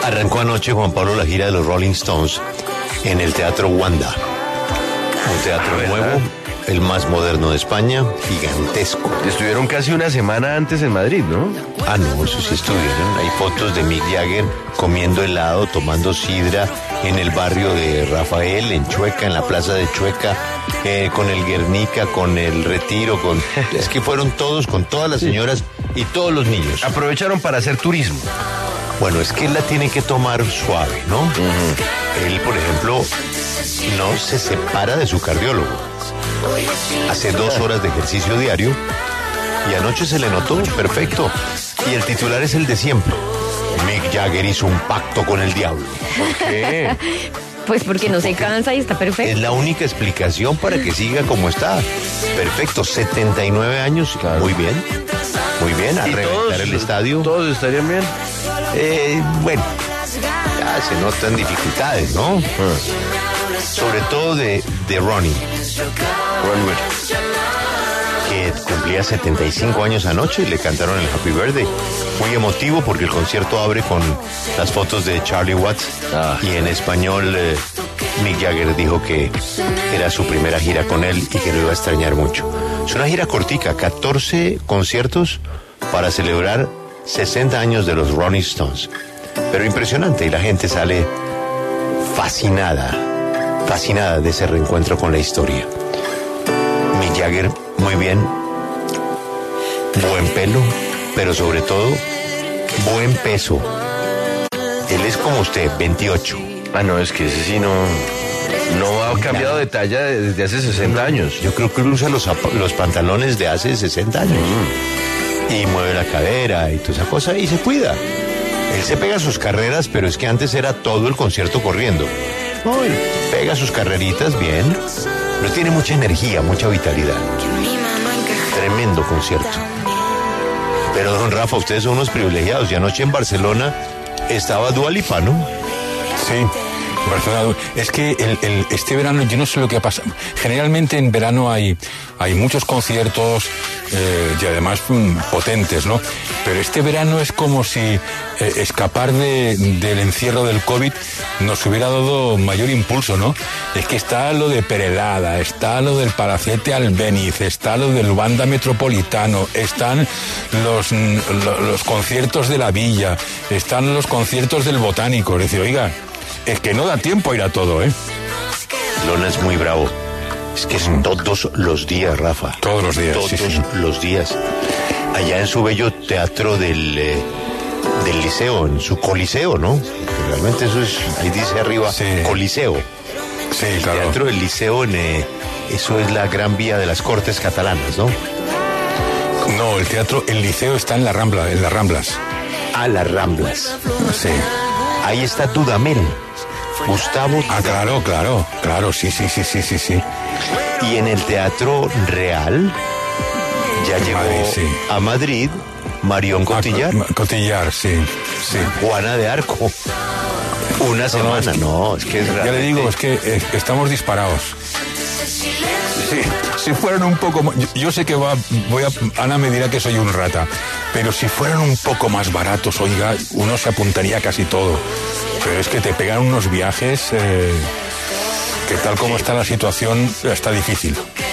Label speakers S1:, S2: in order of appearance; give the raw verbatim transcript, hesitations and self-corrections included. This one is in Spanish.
S1: Arrancó anoche, Juan Pablo, la gira de los Rolling Stones en el Teatro Wanda. Un teatro nuevo, el más moderno de España, gigantesco.
S2: Estuvieron casi una semana antes en Madrid, ¿no?
S1: Ah, no, eso sí estuvieron. Hay fotos de Mick Jagger comiendo helado, tomando sidra en el barrio de Rafael, en Chueca, en la plaza de Chueca, eh, con el Guernica, con el Retiro, con... Es que fueron todos, con todas las señoras y todos los niños.
S2: Aprovecharon para hacer turismo.
S1: Bueno, es que él la tiene que tomar suave, ¿no? Uh-huh. Él, por ejemplo, no se separa de su cardiólogo. Hace dos horas de ejercicio diario y anoche se le notó perfecto. Y el titular es el de siempre. Mick Jagger hizo un pacto con el diablo.
S2: ¿Por qué?
S3: Pues porque no se cansa y está perfecto.
S1: Es la única explicación para que siga como está. Perfecto, setenta y nueve años, claro. Muy bien. Muy bien, a reventar todos, el estadio.
S2: ¿Todos estarían bien?
S1: Eh, bueno, ya se notan dificultades, ¿no? Ah. Sobre todo de, de Ronnie.
S2: Ronnie.
S1: Que cumplía setenta y cinco años anoche y le cantaron el Happy Birthday. Muy emotivo porque el concierto abre con las fotos de Charlie Watts. Ah. Y en español eh, Mick Jagger dijo que era su primera gira con él y que lo iba a extrañar mucho. Es una gira cortica, catorce conciertos para celebrar sesenta años de los Rolling Stones. Pero impresionante, y la gente sale fascinada, fascinada de ese reencuentro con la historia. Mick Jagger, muy bien, buen pelo, pero sobre todo, buen peso. Él es como usted, veintiocho.
S2: Ah, no, es que ese sí no... No ha cambiado de talla desde hace sesenta años.
S1: Yo creo que él usa los, los pantalones de hace sesenta años. Mm. Y mueve la cadera y toda esa cosa y se cuida. Él se pega sus carreras, pero es que antes era todo el concierto corriendo. No, él pega sus carreritas bien, pero tiene mucha energía, mucha vitalidad. Tremendo concierto. Pero don Rafa, ustedes son unos privilegiados. Y anoche en Barcelona estaba Dua Lipa, ¿no?
S4: Sí. Es que el, el, este verano yo no sé lo que ha pasado. Generalmente en verano hay, hay muchos conciertos eh, y además mm, potentes, ¿no? Pero este verano es como si eh, escapar de, del encierro del COVID nos hubiera dado mayor impulso, ¿no? Es que está lo de Perelada, está lo del Palacete Albéniz, está lo del Wanda Metropolitano, están los, los, los conciertos de la Villa, están los conciertos del Botánico. Es decir, oiga, es que no da tiempo a ir a todo, ¿eh?
S1: Lona es muy bravo. Es que es todos los días, Rafa.
S4: Todos los días,
S1: Todos
S4: sí, sí.
S1: los días. Allá en su bello teatro del, eh, del Liceo, en su Coliseo, ¿no? Realmente eso es, ahí dice arriba, sí. Coliseo.
S4: Sí,
S1: el
S4: claro.
S1: Teatro del Liceo, en, eh, eso es la Gran Vía de las Cortes catalanas, ¿no?
S4: No, el teatro, el Liceo está en la Rambla, en las Ramblas.
S1: Ah, las Ramblas.
S4: Sí.
S1: Ahí está Dudamel. Gustavo.
S4: Ah, claro, claro, claro, sí, sí, sí, sí, sí, sí.
S1: Y en el Teatro Real ya llegó Madrid, sí. a Madrid Marion Cotillard.
S4: Ah, Cotillard, sí, sí.
S1: Juana de Arco. Una semana, no, es que, no, es que es
S4: realmente... Ya le digo, es que eh, estamos disparados. Sí, si fueran un poco más... Yo, yo sé que va, voy a... Ana me dirá que soy un rata, pero si fueran un poco más baratos, oiga, uno se apuntaría a casi todo. Pero es que te pegan unos viajes eh, que tal como está la situación, está difícil.